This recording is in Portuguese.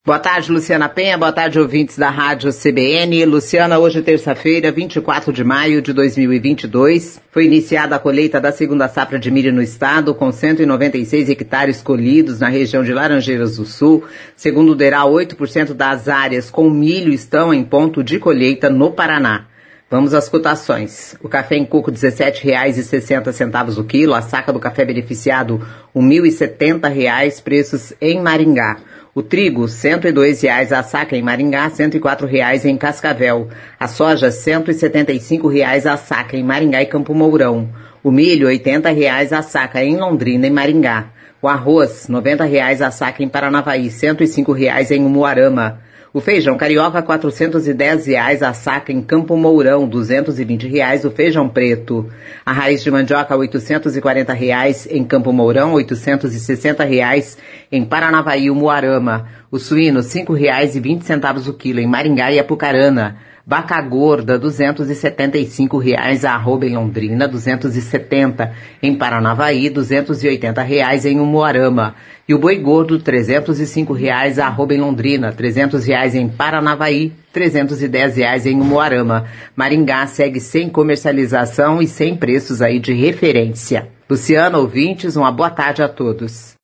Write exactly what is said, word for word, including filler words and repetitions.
Boa tarde, Luciana Penha. Boa tarde, ouvintes da Rádio C B N. Luciana, hoje terça-feira, vinte e quatro de maio de dois mil e vinte e dois, foi iniciada a colheita da segunda safra de milho no estado, com cento e noventa e seis hectares colhidos na região de Laranjeiras do Sul. Segundo o DERA, oito por cento das áreas com milho estão em ponto de colheita no Paraná. Vamos às cotações. O café em coco, dezessete reais e sessenta centavos o quilo. A saca do café beneficiado, mil e setenta reais, preços em Maringá. O trigo, cento e dois reais a saca em Maringá, cento e quatro reais em Cascavel. A soja, cento e setenta e cinco reais a saca em Maringá e Campo Mourão. O milho, oitenta reais a saca em Londrina e Maringá. O arroz, noventa reais a saca em Paranavaí, cento e cinco reais em Umuarama. O feijão carioca, quatrocentos e dez reais a saca em Campo Mourão, duzentos e vinte reais o feijão preto. A raiz de mandioca, oitocentos e quarenta reais em Campo Mourão, oitocentos e sessenta reais em Paranavaí e Umuarama. O suíno, cinco reais e vinte centavos o quilo em Maringá e Apucarana. Vaca gorda, duzentos e setenta e cinco reais a arroba em Londrina, duzentos e setenta em Paranavaí, duzentos e oitenta reais em Umuarama. E o boi gordo, trezentos e cinco reais a arroba em Londrina, trezentos reais em Paranavaí, trezentos e dez reais em Umuarama. Maringá segue sem comercialização e sem preços aí de referência. Luciana, ouvintes, uma boa tarde a todos.